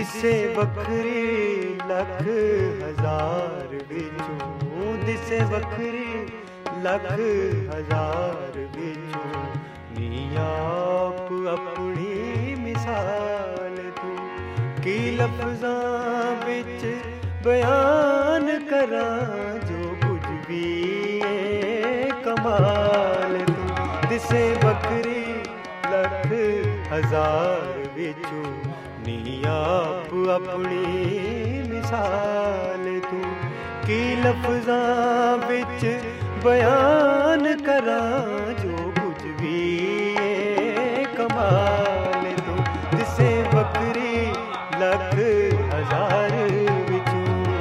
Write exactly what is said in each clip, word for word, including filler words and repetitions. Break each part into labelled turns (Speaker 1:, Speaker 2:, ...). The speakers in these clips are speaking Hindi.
Speaker 1: दिसे वखरी लख हजार विचों, दिसे वखरी लख हजार विचों, नी आप अपनी मिसाल तू की लफ्ज़ां विच बयान करां जो कुछ भी है कमाल तू। दिसे वखरी लख हजार विचों, नी आप अपनी मिसाल तू की लफ्ज़ां विच बयान करां जो कुछ भी है कमाल तू। दिसे वखरी लख हजार विचों।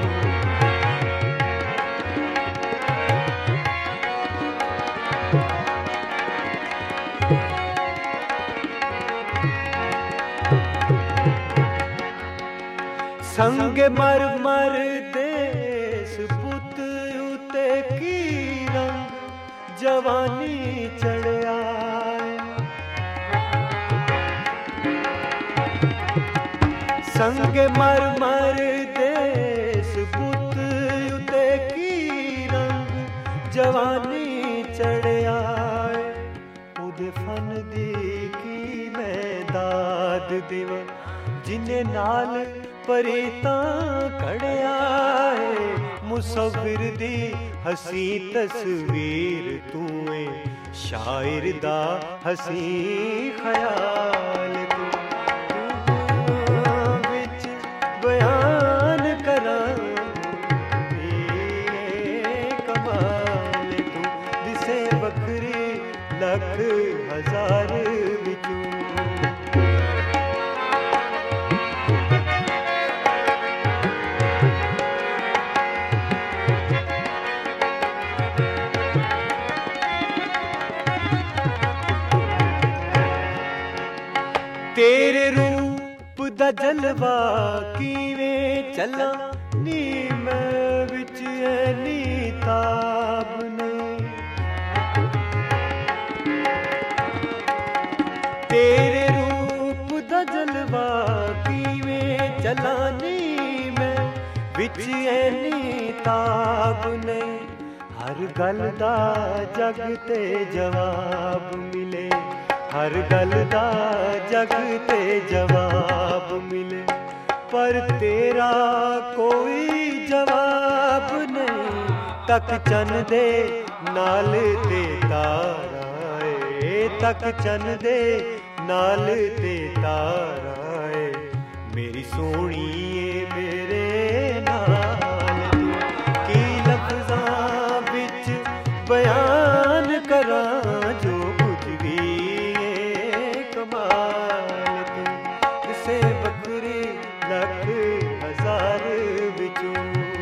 Speaker 1: संग मर मर देस पुत उते की रंग जवानी चढ़िया, संग मर मर देस पुत उते की रंग जवानी चढ़िया, उदे फन दी की मैं दाद देवा जिन्हें नाल परेता कड़िया है। मुसव्विर दी हसी तस्वीर तू है, शायर दा हसी ख्याल तू विच बयान करां कमाल तू। दिसे वखरी लख हजार विचों। तेरे रूप दा जलवा किवें चला नी मैं विच ऐनी ताब नहीं। तेरे रूप दा जलवा किवें चला नी मैं विच ऐनी ताब नहीं। हर गल दा जग ते जवाब मिले, हर गल दा जग ते जवाब मिले, पर तेरा कोई जवाब नहीं। तक चन दे नाल ते तारा है, तक चन दे नाल ते तारा है, मेरी सोहणीए मेरे नाल तू की लफ्ज़ां विच बयान करां जो कुछ भी कमाल तू। दिसे वखरी लख हजार विचों।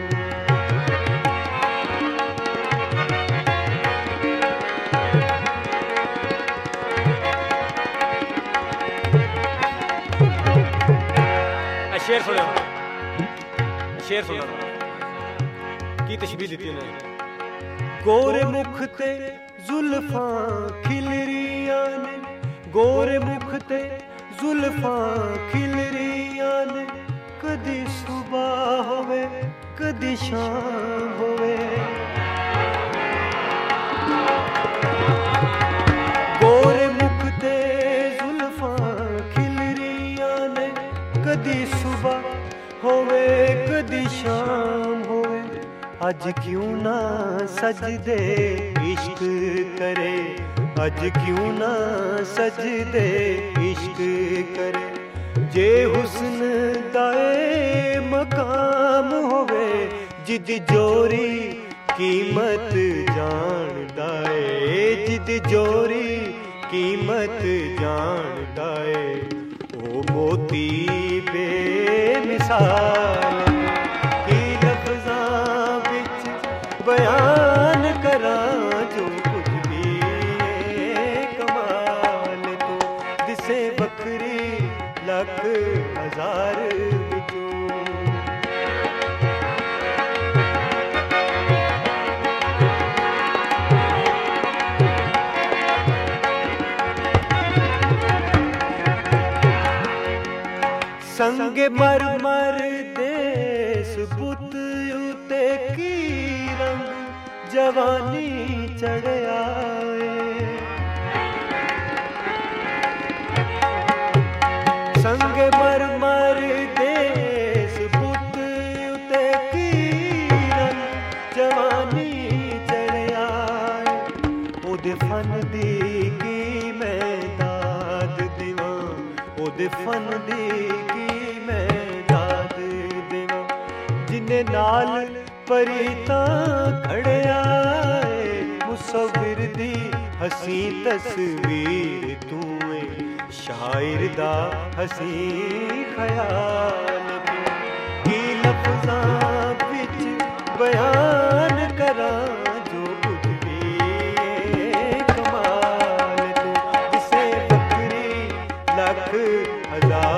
Speaker 2: शेर सुनो, शेर सुनो की तशबीह दी उन्हें।
Speaker 1: गोरे मुख ते जुल्फां खिलरियां ने, गोरे मुख ते जुल्फां खिलरियां ने, कदी सुबह होवे कदी शाम होवे। गोरे मुख ते जुल्फां खिलरियां ने, कदी सुबह होवे कदी शाम होवे। अज क्यों ना सजदे इश्क करे, अज क्यों ना सजदे इश्क करे। जे हुस्न दाए मकाम होवे, जिद जोरी कीमत जान दाए, जिद जोरी कीमत जान दाए। ओ मोती बेमिसाल की लफ्ज़ां विच बयान करां जो कुछ भी कमाल तू। दिसे वखरी लख हजार विचों। संग मर उते की रंग जवानी चढ़िया संग मर मर देस पुत उते की रंग जवानी चढ़िया ओदे फन दी की मैं दाद देवां ओदे फन दी की मैं दाद देवां जिन्ने नाल परीता खड़िया मुसविर दी हसी तस्वीर तू शायर दा हसी ख्याल तू की लफ्ज़ां विच बयान करा जो कुछ भी कमाल तू जिसे बकरी लख हजार